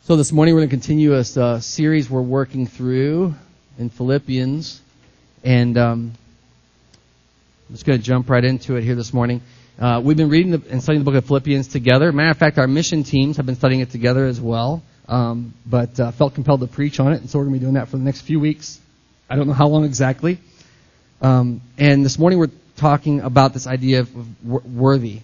So this morning we're going to continue a series we're working through in Philippians, and I'm just going to jump right into it here this morning. We've been reading and studying the book of Philippians together. Matter of fact, our mission teams have been studying it together as well, but felt compelled to preach on it, and so we're going to be doing that for the next few weeks. I don't know how long exactly. And this morning we're talking about this idea of worthy.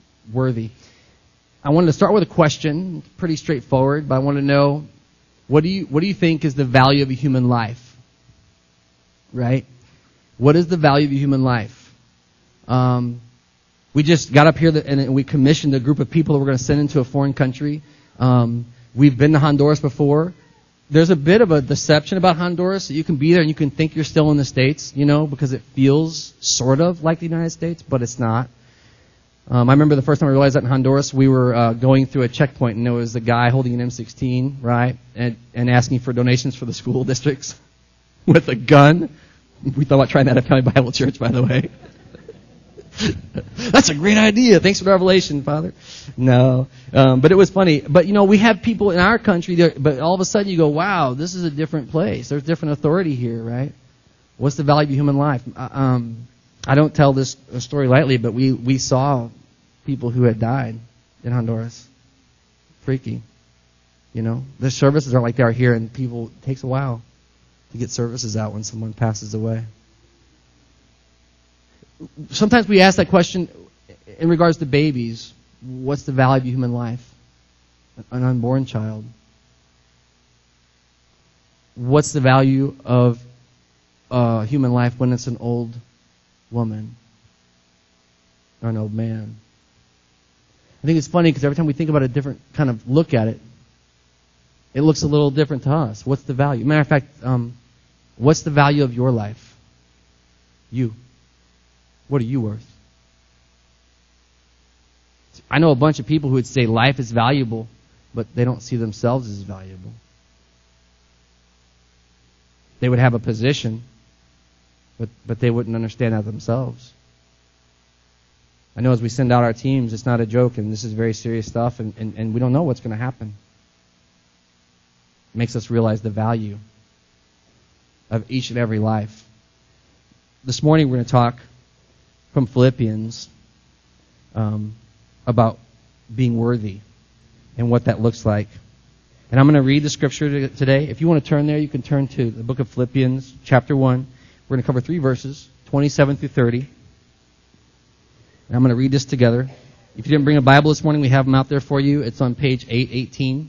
I wanted to start with a question, pretty straightforward, but I want to know, what do you think is the value of a human life? Right? What is the value of a human life? We just got up here and we commissioned a group of people that we're going to send into a foreign country. We've been to Honduras before. There's a bit of a deception about Honduras. You can be there and you can think you're still in the States, because it feels sort of like the United States, but it's not. I remember the first time I realized that in Honduras, we were going through a checkpoint, and there was a guy holding an M16, right, and asking for donations for the school districts with a gun. We thought about trying that at County Bible Church, by the way. That's a great idea. Thanks for the revelation, Father. No, but it was funny. But, we have people in our country, but all of a sudden you go, wow, this is a different place. There's different authority here, right? What's the value of human life? I don't tell this story lightly, but we saw people who had died in Honduras. Freaky. The services aren't like they are here, and it takes a while to get services out when someone passes away. Sometimes we ask that question in regards to babies. What's the value of human life? An unborn child. What's the value of human life when it's an old woman or an old man? I think it's funny because every time we think about a different kind of look at it, it looks a little different to us. What's the value? Matter of fact, what's the value of your life? You. What are you worth? I know a bunch of people who would say life is valuable, but they don't see themselves as valuable. They would have a position, but they wouldn't understand that themselves. I know as we send out our teams, it's not a joke, and this is very serious stuff, and we don't know what's going to happen. It makes us realize the value of each and every life. This morning we're going to talk from Philippians about being worthy and what that looks like. And I'm going to read the scripture today. If you want to turn there, you can turn to the book of Philippians, chapter 1. We're going to cover 3 verses, 27 through 30. And I'm going to read this together. If you didn't bring a Bible this morning, we have them out there for you. It's on page 818.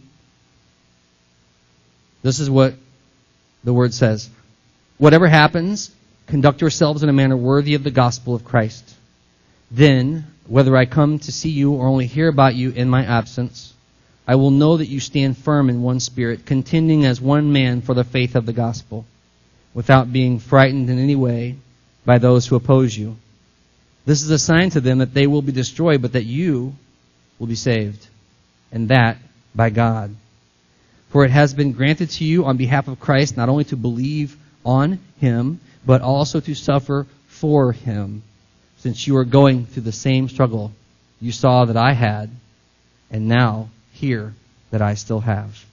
This is what the word says. Whatever happens, conduct yourselves in a manner worthy of the gospel of Christ. Then, whether I come to see you or only hear about you in my absence, I will know that you stand firm in one spirit, contending as one man for the faith of the gospel, without being frightened in any way by those who oppose you. This is a sign to them that they will be destroyed, but that you will be saved, and that by God. For it has been granted to you on behalf of Christ not only to believe on Him, but also to suffer for Him, since you are going through the same struggle you saw that I had, and now hear that I still have.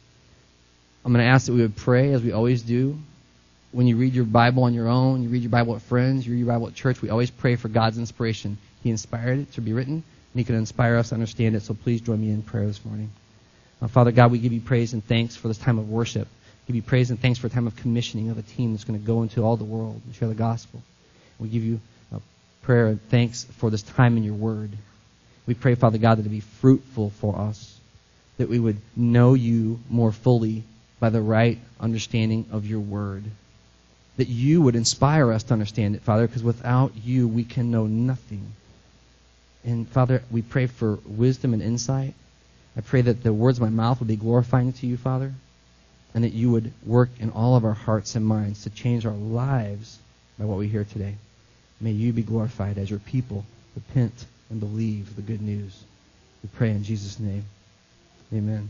I'm going to ask that we would pray, as we always do. When you read your Bible on your own, you read your Bible with friends, you read your Bible at church, we always pray for God's inspiration. He inspired it to be written, and He can inspire us to understand it, so please join me in prayer this morning. Father God, we give you praise and thanks for this time of worship. We give you praise and thanks for a time of commissioning of a team that's going to go into all the world and share the gospel. We give you prayer and thanks for this time in your word. We pray, Father God, that it be fruitful for us, that we would know you more fully by the right understanding of your word. That you would inspire us to understand it, Father, because without you we can know nothing. And Father, we pray for wisdom and insight. I pray that the words of my mouth would be glorifying to you, Father, and that you would work in all of our hearts and minds to change our lives by what we hear today. May you be glorified as your people repent and believe the good news. We pray in Jesus' name. Amen.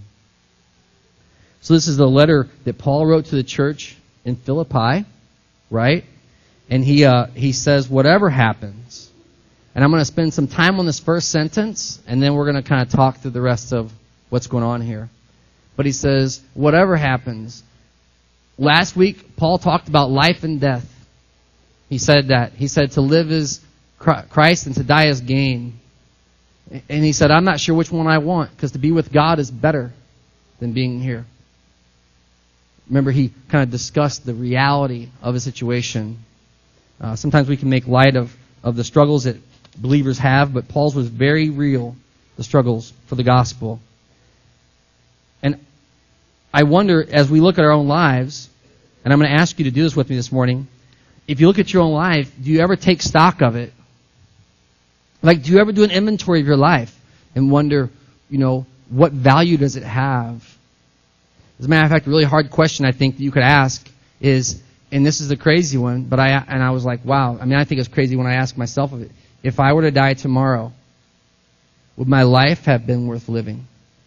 So this is the letter that Paul wrote to the church in Philippi, right? And he says, whatever happens. And I'm going to spend some time on this first sentence, and then we're going to kind of talk through the rest of what's going on here. But he says, whatever happens. Last week, Paul talked about life and death. He said that. He said to live is Christ and to die is gain. And he said, I'm not sure which one I want, because to be with God is better than being here. Remember, he kind of discussed the reality of a situation. Sometimes we can make light of the struggles that believers have, but Paul's was very real, the struggles for the gospel. And I wonder, as we look at our own lives, and I'm going to ask you to do this with me this morning, if you look at your own life, do you ever take stock of it? Like, do you ever do an inventory of your life and wonder, what value does it have? As a matter of fact, a really hard question I think that you could ask is, and this is a crazy one, but I was like, wow. I think it's crazy when I ask myself of it. If I were to die tomorrow, would my life have been worth living?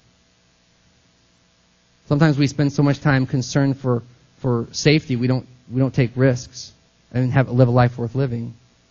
Sometimes we spend so much time concerned for safety, we don't take risks and live a life worth living.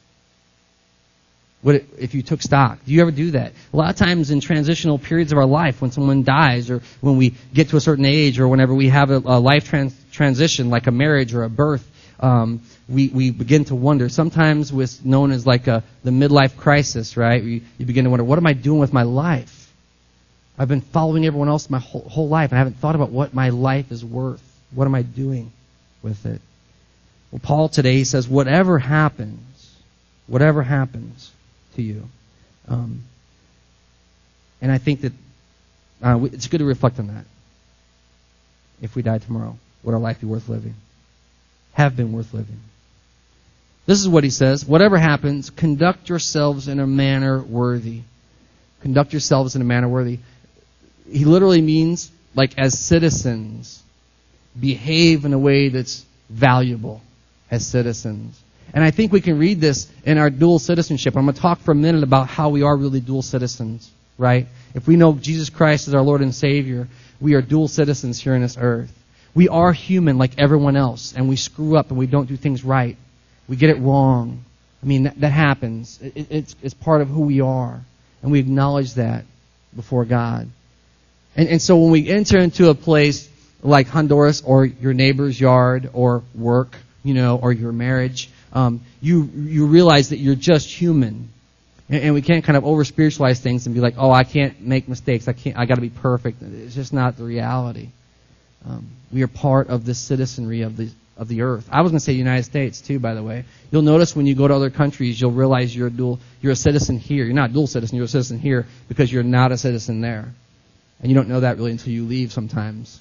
If you took stock, do you ever do that? A lot of times in transitional periods of our life, when someone dies or when we get to a certain age or whenever we have a life transition like a marriage or a birth, we begin to wonder. Sometimes what's known as like the midlife crisis, right? You begin to wonder, what am I doing with my life? I've been following everyone else my whole life, and I haven't thought about what my life is worth. What am I doing with it? Well, Paul today, he says, whatever happens to you. And I think that it's good to reflect on that. If we die tomorrow, would our life be worth living? Have been worth living. This is what he says. Whatever happens, conduct yourselves in a manner worthy. Conduct yourselves in a manner worthy. He literally means, like, as citizens, behave in a way that's valuable as citizens. And I think we can read this in our dual citizenship. I'm going to talk for a minute about how we are really dual citizens, right? If we know Jesus Christ is our Lord and Savior, we are dual citizens here on this earth. We are human like everyone else, and we screw up and we don't do things right. We get it wrong. That happens. It's part of who we are, and we acknowledge that before God. And so when we enter into a place like Honduras or your neighbor's yard or work, or your marriage, you realize that you're just human. And we can't kind of over-spiritualize things and be like, oh, I can't make mistakes. I got to be perfect. It's just not the reality. We are part of the citizenry of the earth. I was going to say United States too, by the way. You'll notice when you go to other countries, you'll realize you're a citizen here. You're not a dual citizen, you're a citizen here because you're not a citizen there. And you don't know that really until you leave sometimes.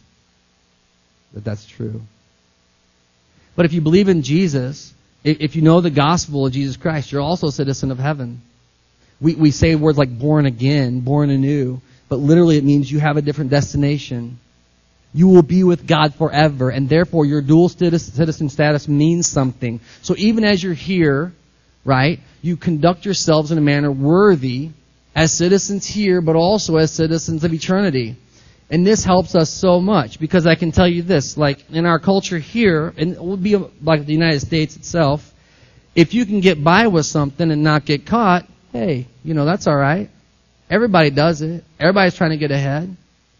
That's true. But if you believe in Jesus, if you know the gospel of Jesus Christ, you're also a citizen of heaven. We say words like born again, born anew, but literally it means you have a different destination. You will be with God forever, and therefore your dual citizen status means something. So even as you're here, right, you conduct yourselves in a manner worthy as citizens here, but also as citizens of eternity. And this helps us so much, because I can tell you this, like in our culture here, and it would be like the United States itself, if you can get by with something and not get caught, hey, that's all right. Everybody does it. Everybody's trying to get ahead.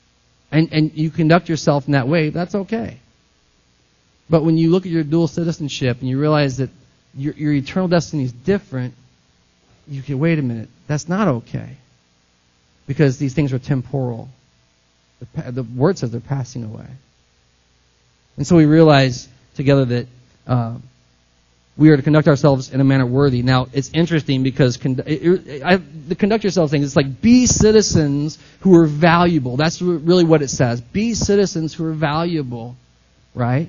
And you conduct yourself in that way, that's okay. But when you look at your dual citizenship and you realize that your eternal destiny is different, you can, wait a minute, that's not okay. Because these things are temporal. The word says they're passing away. And so we realize together that we are to conduct ourselves in a manner worthy. Now, it's interesting because the conduct yourselves thing is like be citizens who are valuable. That's really what it says. Be citizens who are valuable, right?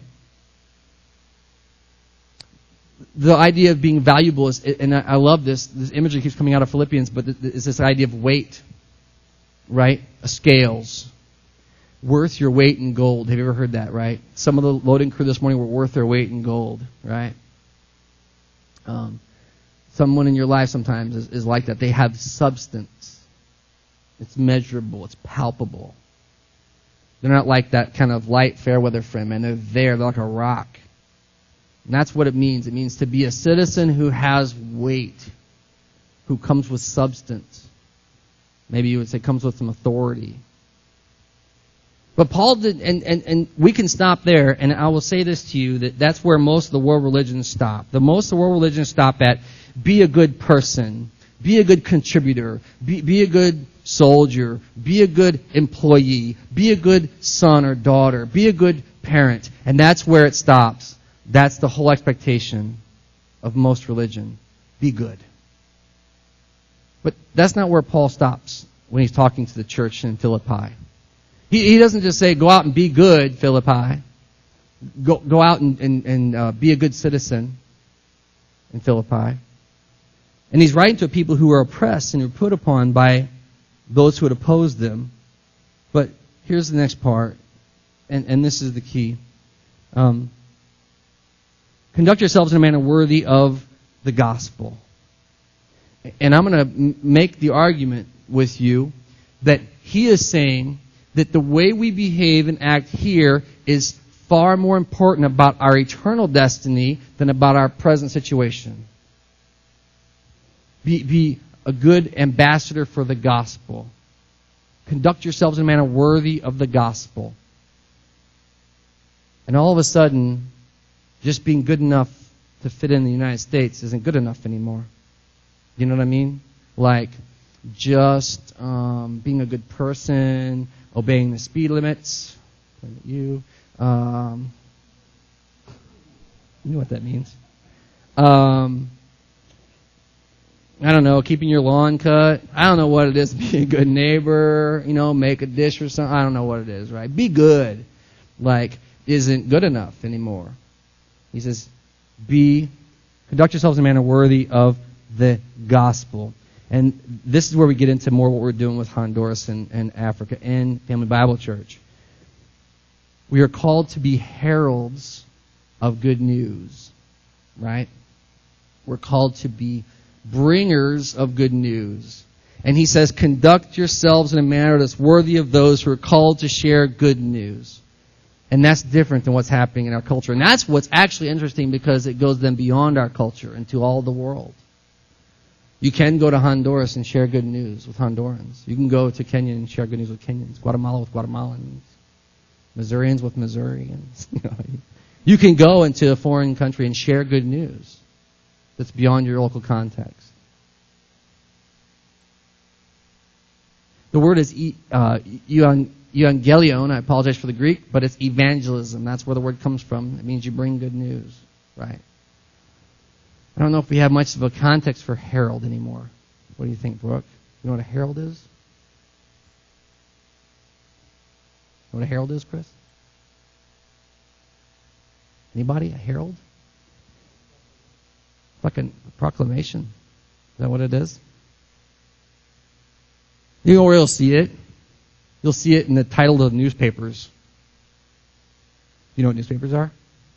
The idea of being valuable is, and I love this imagery keeps coming out of Philippians, but it's this idea of weight, right? Scales. Worth your weight in gold. Have you ever heard that, right? Some of the loading crew this morning were worth their weight in gold, right? Someone in your life sometimes is like that. They have substance. It's measurable. It's palpable. They're not like that kind of light, fair weather friend, man. They're there. They're like a rock. And that's what it means. It means to be a citizen who has weight, who comes with substance. Maybe you would say comes with some authority. But Paul did, and we can stop there, and I will say this to you, that that's where most of the world religions stop. Most of the world religions stop at, be a good person, be a good contributor, be a good soldier, be a good employee, be a good son or daughter, be a good parent. And that's where it stops. That's the whole expectation of most religion. Be good. But that's not where Paul stops when he's talking to the church in Philippi. He doesn't just say, go out and be good, Philippi. Go out and be a good citizen in Philippi. And he's writing to people who are oppressed and who are put upon by those who would oppose them. But here's the next part, and this is the key. Conduct yourselves in a manner worthy of the gospel. And I'm going to make the argument with you that he is saying that the way we behave and act here is far more important about our eternal destiny than about our present situation. Be a good ambassador for the gospel. Conduct yourselves in a manner worthy of the gospel. And all of a sudden, just being good enough to fit in the United States isn't good enough anymore. You know what I mean? Like, just being a good person, obeying the speed limits. You know what that means. I don't know, keeping your lawn cut. I don't know what it is to be a good neighbor, make a dish or something. I don't know what it is, right? Be good. Isn't good enough anymore. He says, conduct yourselves in a manner worthy of the gospel. And this is where we get into more what we're doing with Honduras and Africa and Family Bible Church. We are called to be heralds of good news, right? We're called to be bringers of good news. And he says, conduct yourselves in a manner that's worthy of those who are called to share good news. And that's different than what's happening in our culture. And that's what's actually interesting, because it goes then beyond our culture into all the world. You can go to Honduras and share good news with Hondurans. You can go to Kenya and share good news with Kenyans. Guatemala with Guatemalans. Missourians with Missourians. You can go into a foreign country and share good news that's beyond your local context. The word is euangelion. I apologize for the Greek, but it's evangelism. That's where the word comes from. It means you bring good news, right? I don't know if we have much of a context for herald anymore. What do you think, Brooke? You know what a herald is? You know what a herald is, Chris? Anybody? A herald? Like a proclamation. Is that what it is? You know where you'll see it? You'll see it in the title of the newspapers. You know what newspapers are?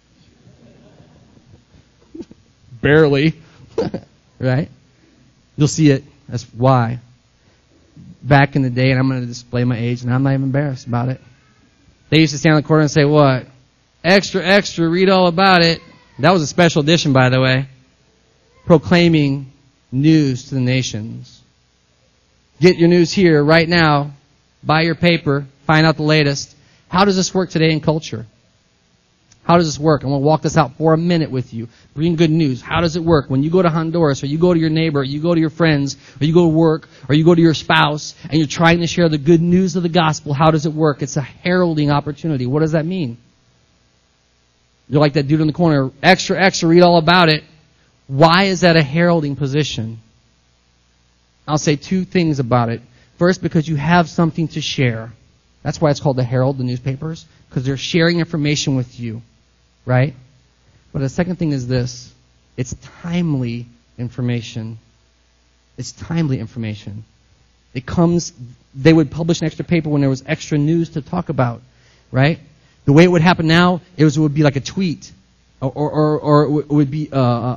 Barely. Right? You'll see it. That's why. Back in the day, and I'm going to display my age, and I'm not even embarrassed about it. They used to stand on the corner and say, what? Extra, extra, read all about it. That was a special edition, by the way. Proclaiming news to the nations. Get your news here right now. Buy your paper. Find out the latest. How does this work today in culture? How does this work? I'm going to walk this out for a minute with you. Bring good news. How does it work? When you go to Honduras, or you go to your neighbor, or you go to your friends, or you go to work, or you go to your spouse, and you're trying to share the good news of the gospel, how does it work? It's a heralding opportunity. What does that mean? You're like that dude in the corner. Extra, extra, read all about it. Why is that a heralding position? I'll say two things about it. First, because you have something to share. That's why it's called the herald, the newspapers, because they're sharing information with you. Right? But the second thing is this. It's timely information. It's timely information. It comes, they would publish an extra paper when there was extra news to talk about. Right? The way it would happen now, it would be like a tweet. Or it would be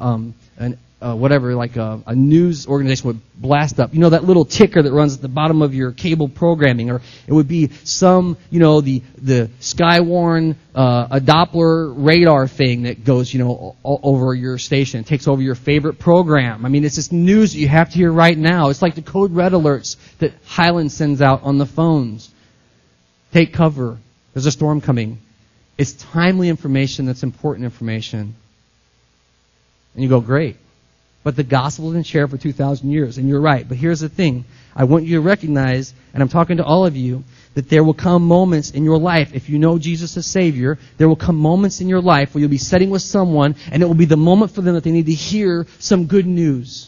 a news organization would blast up. You know that little ticker that runs at the bottom of your cable programming, or it would be some, the Skywarn a Doppler radar thing that goes, over your station. It takes over your favorite program. I mean, it's just news that you have to hear right now. It's like the code red alerts that Highland sends out on the phones. Take cover. There's a storm coming. It's timely information that's important information. And you go, great. But the gospel has been shared for 2,000 years. And you're right. But here's the thing. I want you to recognize, and I'm talking to all of you, that there will come moments in your life, if you know Jesus as Savior, there will come moments in your life where you'll be sitting with someone, and it will be the moment for them that they need to hear some good news.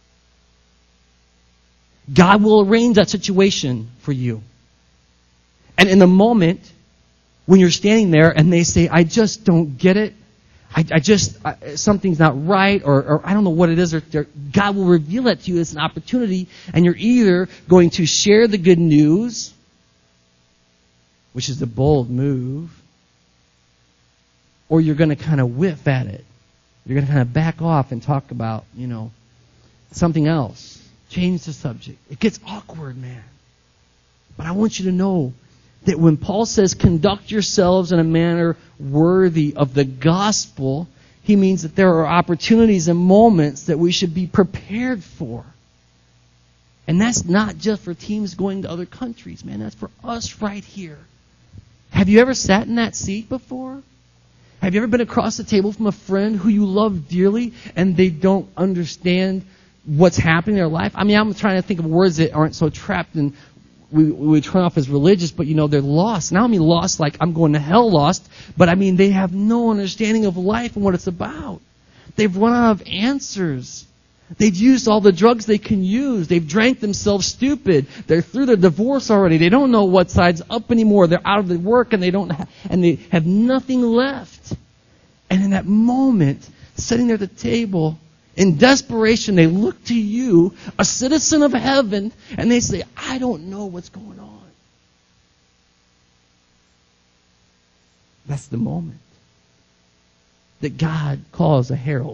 God will arrange that situation for you. And in the moment, when you're standing there and they say, I just don't get it, something's not right, or I don't know what it is, God will reveal that to you as an opportunity, and you're either going to share the good news, which is the bold move, or you're going to kind of whiff at it. You're going to kind of back off and talk about, something else. Change the subject. It gets awkward, man. But I want you to know that when Paul says, conduct yourselves in a manner worthy of the gospel, he means that there are opportunities and moments that we should be prepared for. And that's not just for teams going to other countries, man. That's for us right here. Have you ever sat in that seat before? Have you ever been across the table from a friend who you love dearly and they don't understand what's happening in their life? I mean, I'm trying to think of words that aren't so trapped in we turn off as religious, but they're lost. Now I mean lost like I'm going to hell lost, but I mean they have no understanding of life and what it's about. They've run out of answers. They've used all the drugs they can use. They've drank themselves stupid. They're through their divorce already. They don't know what side's up anymore. They're out of the work and they have nothing left. And in that moment, sitting there at the table, in desperation, they look to you, a citizen of heaven, and they say, I don't know what's going on. That's the moment that God calls a herald.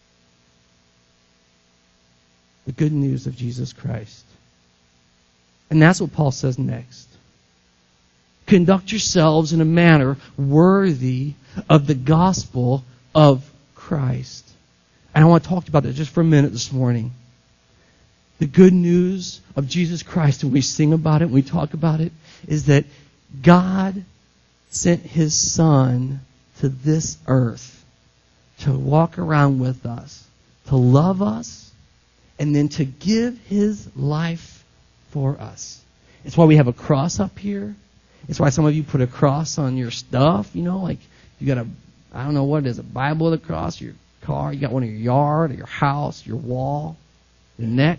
The good news of Jesus Christ. And that's what Paul says next. Conduct yourselves in a manner worthy of the gospel of Christ. And I want to talk about that just for a minute this morning. The good news of Jesus Christ, and we sing about it, and we talk about it, is that God sent His Son to this earth to walk around with us, to love us, and then to give His life for us. It's why we have a cross up here. It's why some of you put a cross on your stuff, like you got I don't know what it is, a Bible with a cross, your car, you got one in your yard, or your house, your wall, your neck.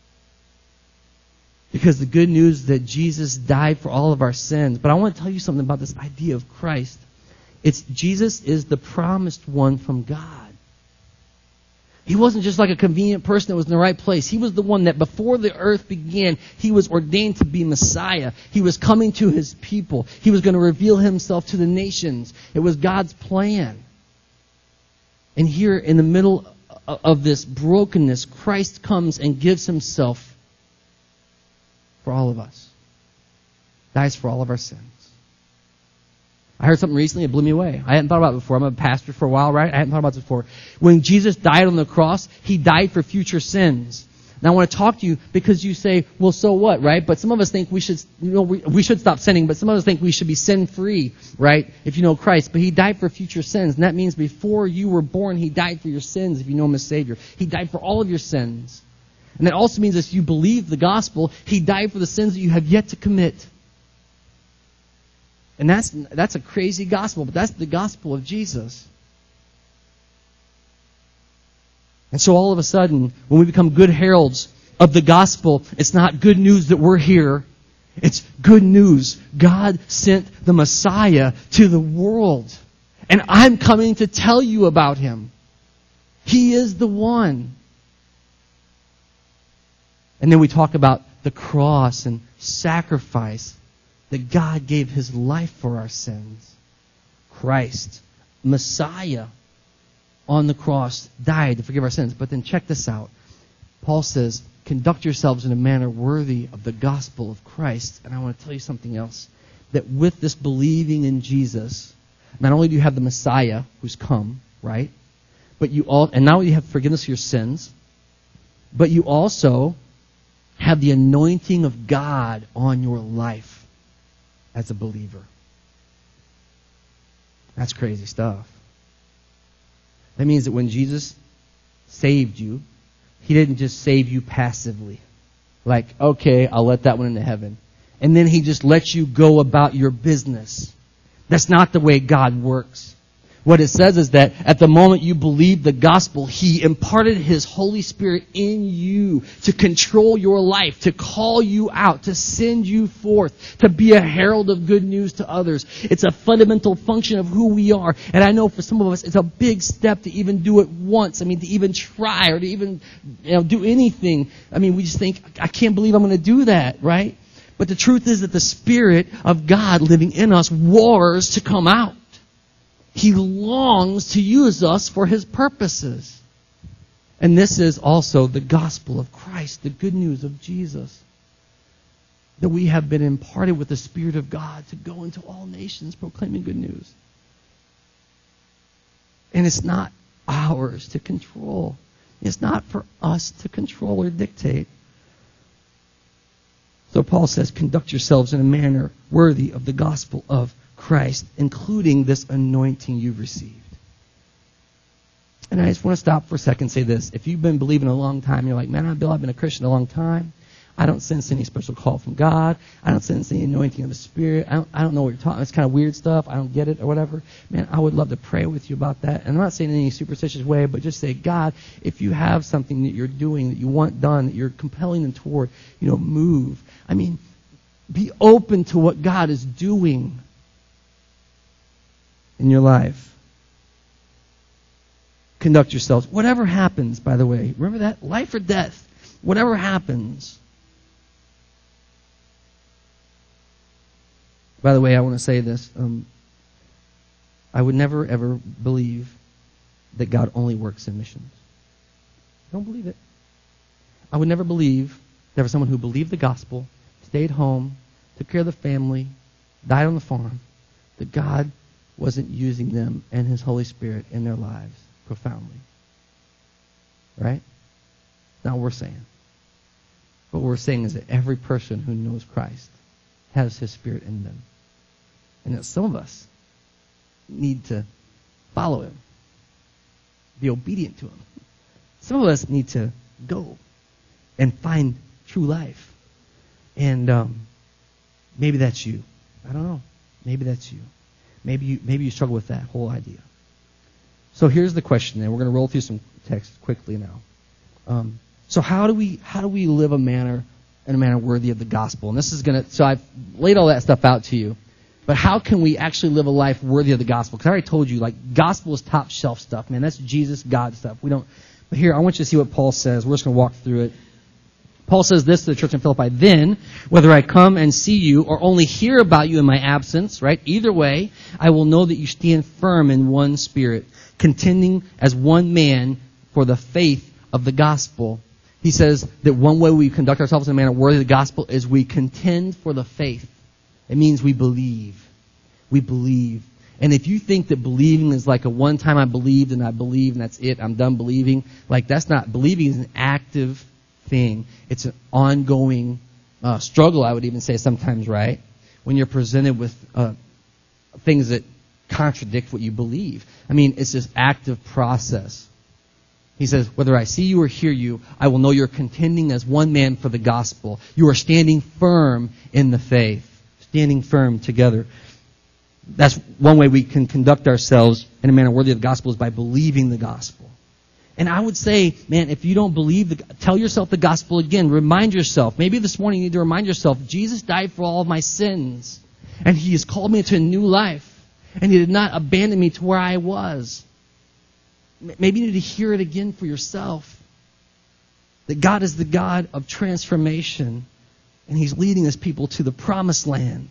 Because the good news is that Jesus died for all of our sins. But I want to tell you something about this idea of Christ. Jesus is the promised one from God. He wasn't just like a convenient person that was in the right place. He was the one that before the earth began, He was ordained to be Messiah. He was coming to His people. He was going to reveal Himself to the nations. It was God's plan. And here in the middle of this brokenness, Christ comes and gives Himself for all of us. Dies for all of our sins. I heard something recently, it blew me away. I hadn't thought about it before. I'm a pastor for a while, right? I hadn't thought about this before. When Jesus died on the cross, He died for future sins. Now I want to talk to you because you say, well, so what, right? But some of us think we should, we should stop sinning, but some of us think we should be sin-free, right? If you know Christ. But He died for future sins. And that means before you were born, He died for your sins if you know Him as Savior. He died for all of your sins. And that also means if you believe the gospel, He died for the sins that you have yet to commit. And that's a crazy gospel, but that's the gospel of Jesus. And so all of a sudden, when we become good heralds of the gospel, it's not good news that we're here. It's good news. God sent the Messiah to the world. And I'm coming to tell you about Him. He is the one. And then we talk about the cross and sacrifice. That God gave His life for our sins. Christ, Messiah, on the cross, died to forgive our sins. But then check this out. Paul says, conduct yourselves in a manner worthy of the gospel of Christ. And I want to tell you something else. That with this believing in Jesus, not only do you have the Messiah who's come, right? But and not only do you have forgiveness of your sins, but you also have the anointing of God on your life as a believer. That's crazy stuff. That means that when Jesus saved you, he didn't just save you passively. Like, okay, I'll let that one into heaven. And then he just lets you go about your business. That's not the way God works. What it says is that at the moment you believe the gospel, he imparted his Holy Spirit in you to control your life, to call you out, to send you forth, to be a herald of good news to others. It's a fundamental function of who we are. And I know for some of us, it's a big step to even do it once. I mean, to even try or to even do anything. I mean, we just think, I can't believe I'm going to do that, right? But the truth is that the Spirit of God living in us wars to come out. He longs to use us for his purposes. And this is also the gospel of Christ, the good news of Jesus. That we have been imparted with the Spirit of God to go into all nations proclaiming good news. And it's not ours to control. It's not for us to control or dictate. So Paul says, conduct yourselves in a manner worthy of the gospel of Christ, including this anointing you've received. And I just want to stop for a second and say this. If you've been believing a long time, you're like, man, Bill, I've been a Christian a long time. I don't sense any special call from God. I don't sense any anointing of the Spirit. I don't know what you're talking. It's kind of weird stuff. I don't get it or whatever. Man, I would love to pray with you about that. And I'm not saying in any superstitious way, but just say, God, if you have something that you're doing, that you want done, that you're compelling them toward, move. I mean, be open to what God is doing in your life. Conduct yourselves. Whatever happens, by the way, remember that? Life or death. Whatever happens. By the way, I want to say this. I would never, ever believe that God only works in missions. I don't believe it. I would never believe that for someone who believed the gospel, stayed home, took care of the family, died on the farm, that God wasn't using them and his Holy Spirit in their lives profoundly. Right? Not what we're saying. What we're saying is that every person who knows Christ has his Spirit in them. And that some of us need to follow him. Be obedient to him. Some of us need to go and find true life. And maybe that's you. I don't know. Maybe that's you. Maybe you struggle with that whole idea. So here's the question then. We're going to roll through some text quickly now. So how do we live in a manner worthy of the gospel? And this is so I've laid all that stuff out to you. But how can we actually live a life worthy of the gospel? Because I already told you, gospel is top shelf stuff, man. That's Jesus, God stuff. But here, I want you to see what Paul says. We're just going to walk through it. Paul says this to the church in Philippi, then, whether I come and see you or only hear about you in my absence, right? Either way, I will know that you stand firm in one spirit, contending as one man for the faith of the gospel. He says that one way we conduct ourselves in a manner worthy of the gospel is we contend for the faith. It means we believe. We believe. And if you think that believing is like a one time I believed and that's it, I'm done believing, that's not, believing is an active thing. It's an ongoing struggle, I would even say sometimes, right? When you're presented with things that contradict what you believe. I mean, it's this active process. He says, whether I see you or hear you, I will know you're contending as one man for the gospel. You are standing firm in the faith. Standing firm together. That's one way we can conduct ourselves in a manner worthy of the gospel is by believing the gospel. And I would say, man, if you don't believe, tell yourself the gospel again. Remind yourself. Maybe this morning you need to remind yourself, Jesus died for all of my sins. And he has called me to a new life. And he did not abandon me to where I was. Maybe you need to hear it again for yourself. That God is the God of transformation. And he's leading his people to the promised land.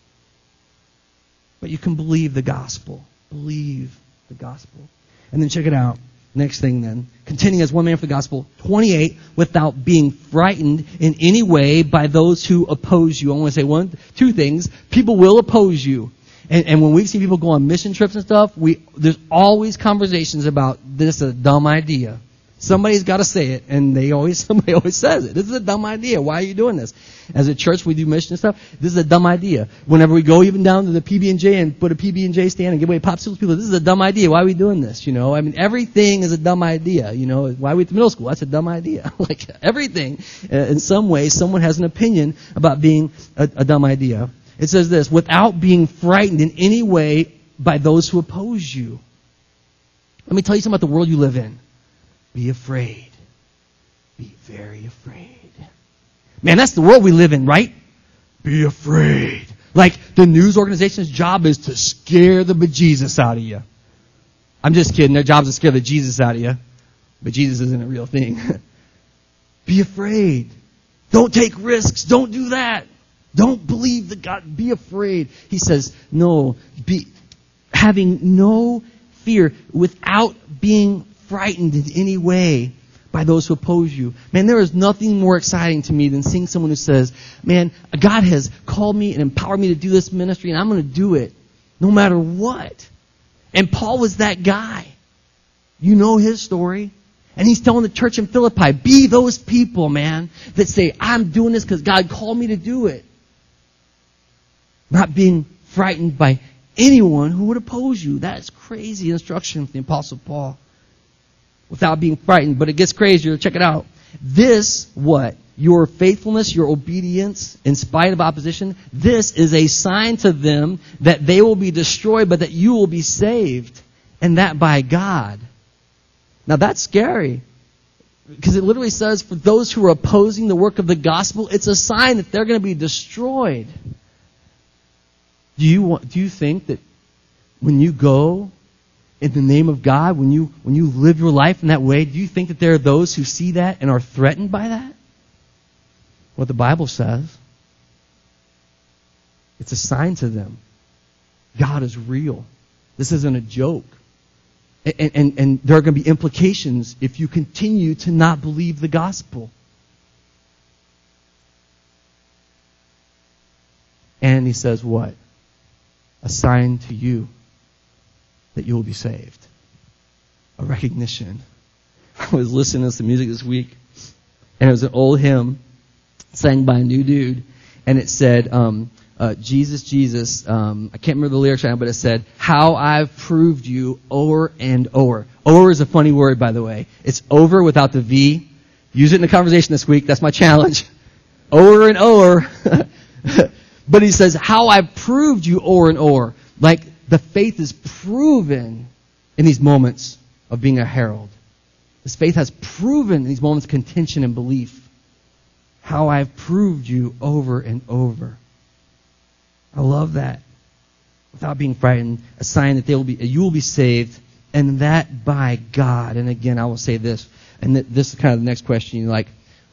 But you can believe the gospel. Believe the gospel. And then check it out. Next thing then. Contending as one man for the gospel. 28, without being frightened in any way by those who oppose you. I want to say two things. People will oppose you. And when we've seen people go on mission trips and stuff, there's always conversations about this is a dumb idea. Somebody's got to say it, and somebody always says it. This is a dumb idea. Why are you doing this? As a church, we do mission and stuff. This is a dumb idea. Whenever we go even down to the PB&J and put a PB&J stand and give away popsicles, people, this is a dumb idea. Why are we doing this? I mean, everything is a dumb idea. Why are we at the middle school? That's a dumb idea. Like everything, in some way, someone has an opinion about being a dumb idea. It says this: without being frightened in any way by those who oppose you. Let me tell you something about the world you live in. Be afraid. Be very afraid. Man, that's the world we live in, right? Be afraid. Like the news organization's job is to scare the bejesus out of you. I'm just kidding. Their job is to scare the Jesus out of you. But Jesus isn't a real thing. Be afraid. Don't take risks. Don't do that. Don't believe the God. Be afraid. He says, no, having no fear, without being frightened in any way by those who oppose you. Man, there is nothing more exciting to me than seeing someone who says, man, God has called me and empowered me to do this ministry, and I'm going to do it no matter what. And Paul was that guy. You know his story. And he's telling the church in Philippi, be those people, man, that say, I'm doing this because God called me to do it. Not being frightened by anyone who would oppose you. That's crazy instruction from the Apostle Paul. Without being frightened. But it gets crazier. Check it out. This, what? Your faithfulness, your obedience, in spite of opposition, this is a sign to them that they will be destroyed, but that you will be saved. And that by God. Now that's scary. Because it literally says, for those who are opposing the work of the gospel, it's a sign that they're going to be destroyed. Do you think that when you go in the name of God, when you live your life in that way, do you think that there are those who see that and are threatened by that? What the Bible says. It's a sign to them. God is real. This isn't a joke. And there are going to be implications if you continue to not believe the gospel. And he says what? A sign to you that you will be saved. A recognition. I was listening to some music this week, and it was an old hymn sang by a new dude, and it said, Jesus, Jesus, I can't remember the lyrics right now, but it said, how I've proved you o'er and o'er. O'er is a funny word, by the way. It's over without the V. Use it in the conversation this week. That's my challenge. O'er and o'er. But he says, how I've proved you o'er and o'er. Like the faith is proven in these moments of being a herald. This faith has proven in these moments of contention and belief. How I've proved you over and over. I love that. Without being frightened, a sign that you will be saved, and that by God. And again, I will say this, and this is kind of the next question. You're like,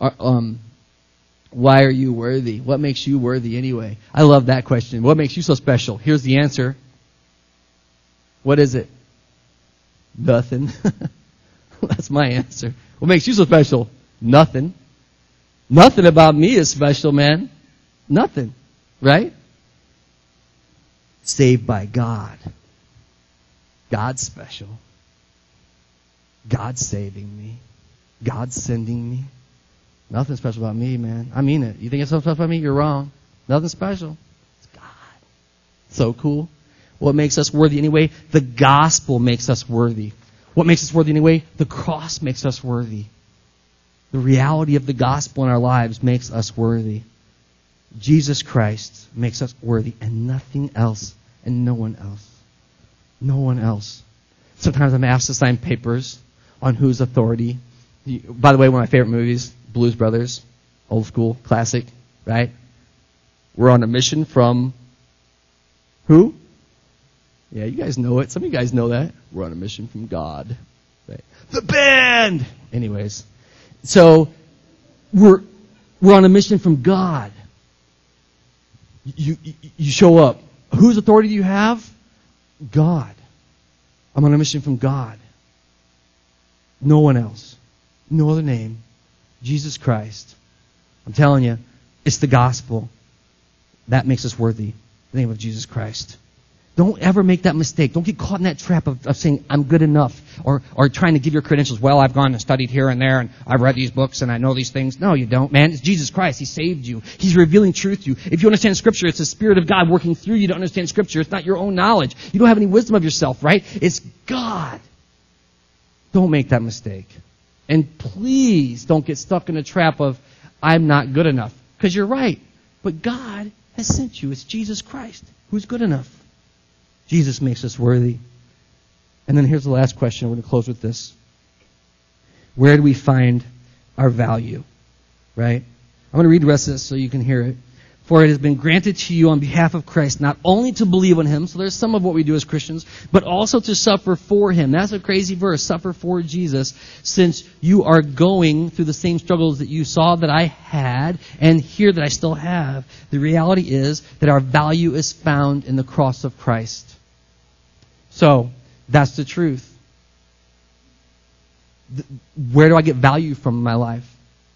why are you worthy? What makes you worthy anyway? I love that question. What makes you so special? Here's the answer. What is it? Nothing. That's my answer. What makes you so special? Nothing. Nothing about me is special, man. Nothing. Right? Saved by God. God's special. God's saving me. God's sending me. Nothing special about me, man. I mean it. You think it's something special about me? You're wrong. Nothing special. It's God. So cool. What makes us worthy anyway? The gospel makes us worthy. What makes us worthy anyway? The cross makes us worthy. The reality of the gospel in our lives makes us worthy. Jesus Christ makes us worthy, and nothing else, and no one else. No one else. Sometimes I'm asked to sign papers on whose authority. By the way, one of my favorite movies, Blues Brothers, old school, classic, right? We're on a mission from who? Yeah, you guys know it. Some of you guys know that. We're on a mission from God. Right? The band! Anyways. So, we're on a mission from God. You show up. Whose authority do you have? God. I'm on a mission from God. No one else. No other name. Jesus Christ. I'm telling you, it's the gospel. That makes us worthy. The name of Jesus Christ. Don't ever make that mistake. Don't get caught in that trap of saying, I'm good enough, or trying to give your credentials. Well, I've gone and studied here and there, and I've read these books, and I know these things. No, you don't, man. It's Jesus Christ. He saved you. He's revealing truth to you. If you understand Scripture, it's the Spirit of God working through you to understand Scripture. It's not your own knowledge. You don't have any wisdom of yourself, right? It's God. Don't make that mistake. And please don't get stuck in the trap of, I'm not good enough. Because you're right. But God has sent you. It's Jesus Christ who's good enough. Jesus makes us worthy. And then here's the last question. We're going to close with this. Where do we find our value? Right? I'm going to read the rest of this so you can hear it. For it has been granted to you on behalf of Christ not only to believe on Him, so there's some of what we do as Christians, but also to suffer for Him. That's a crazy verse, suffer for Jesus, since you are going through the same struggles that you saw that I had and here that I still have. The reality is that our value is found in the cross of Christ. So, that's the truth. Where do I get value from in my life?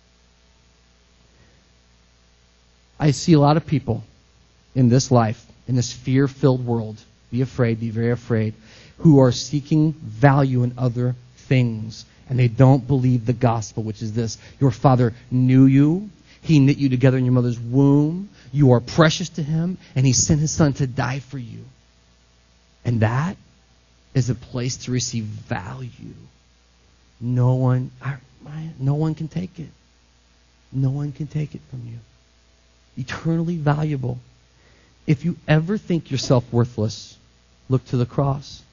I see a lot of people in this life, in this fear-filled world, be afraid, be very afraid, who are seeking value in other things. And they don't believe the gospel, which is this. Your Father knew you. He knit you together in your mother's womb. You are precious to Him. And He sent His Son to die for you. And that is a place to receive value. No one can take it. No one can take it from you. Eternally valuable. If you ever think yourself worthless, look to the cross.